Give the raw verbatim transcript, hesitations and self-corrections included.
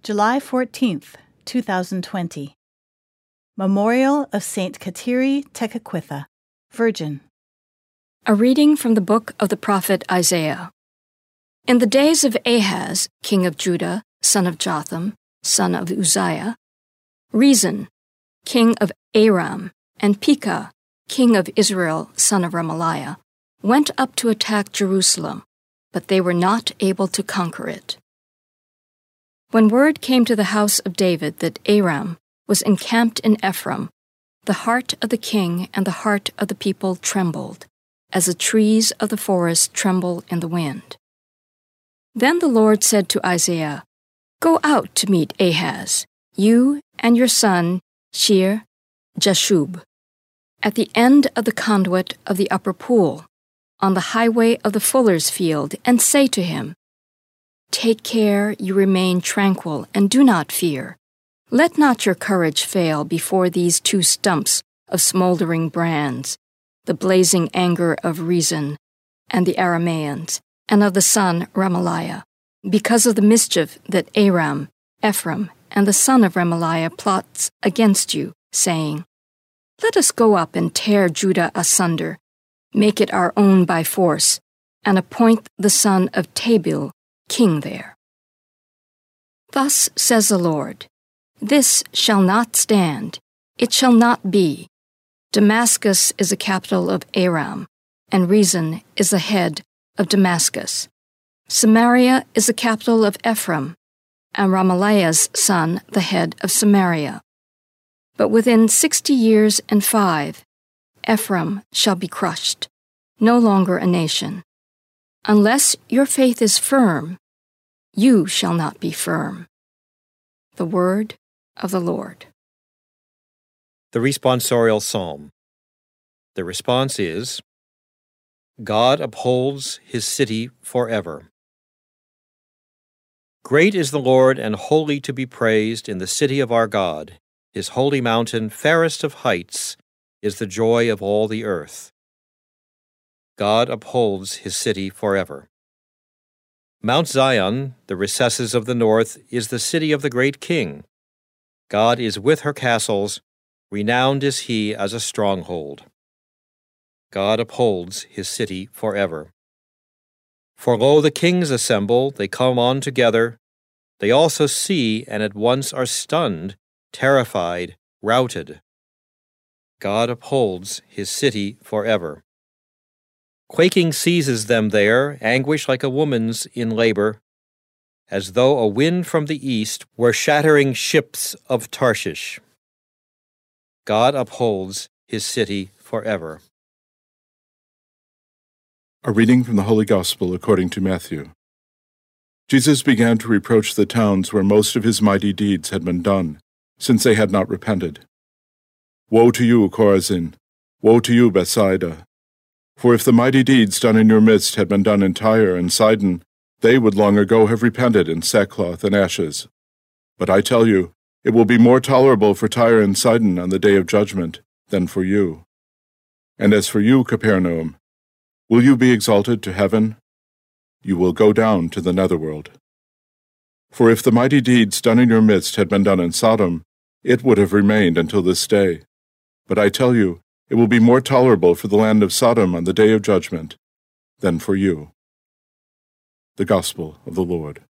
July fourteenth, two thousand twenty. Memorial of Saint Kateri Tekakwitha, Virgin. A reading from the book of the prophet Isaiah. In the days of Ahaz, king of Judah, son of Jotham, son of Uzziah, Rezin, king of Aram, and Pekah, king of Israel, son of Remaliah, went up to attack Jerusalem, but they were not able to conquer it. When word came to the house of David that Aram was encamped in Ephraim, the heart of the king and the heart of the people trembled, as the trees of the forest tremble in the wind. Then the Lord said to Isaiah, "Go out to meet Ahaz, you and your son Shear Jashub, at the end of the conduit of the upper pool, on the highway of the fuller's field, and say to him, Take care you remain tranquil and do not fear. Let not your courage fail before these two stumps of smoldering brands, the blazing anger of Rezin and the Arameans, and of the son Remaliah, because of the mischief that Aram, Ephraim, and the son of Remaliah plots against you, saying, Let us go up and tear Judah asunder, make it our own by force, and appoint the son of Tabeel king there. Thus says the Lord, This shall not stand, it shall not be. Damascus is the capital of Aram, and Rezin is the head of Damascus. Samaria is the capital of Ephraim, and Remaliah's son the head of Samaria. But within sixty years and five, Ephraim shall be crushed, no longer a nation. Unless your faith is firm, you shall not be firm. The word of the Lord. The responsorial psalm. The response is, God upholds his city forever. Great is the Lord and holy to be praised in the city of our God. His holy mountain, fairest of heights, is the joy of all the earth. God upholds his city forever. Mount Zion, the recesses of the north, is the city of the great king. God is with her castles, renowned is he as a stronghold. God upholds his city forever. For lo, the kings assemble, they come on together. They also see and at once are stunned, terrified, routed. God upholds his city forever. Quaking seizes them there, anguish like a woman's in labor, as though a wind from the east were shattering ships of Tarshish. God upholds his city forever. A reading from the Holy Gospel according to Matthew. Jesus began to reproach the towns where most of his mighty deeds had been done, since they had not repented. Woe to you, Chorazin! Woe to you, Bethsaida! For if the mighty deeds done in your midst had been done in Tyre and Sidon, they would long ago have repented in sackcloth and ashes. But I tell you, it will be more tolerable for Tyre and Sidon on the day of judgment than for you. And as for you, Capernaum, will you be exalted to heaven? You will go down to the netherworld. For if the mighty deeds done in your midst had been done in Sodom, it would have remained until this day. But I tell you, it will be more tolerable for the land of Sodom on the day of judgment than for you. The Gospel of the Lord.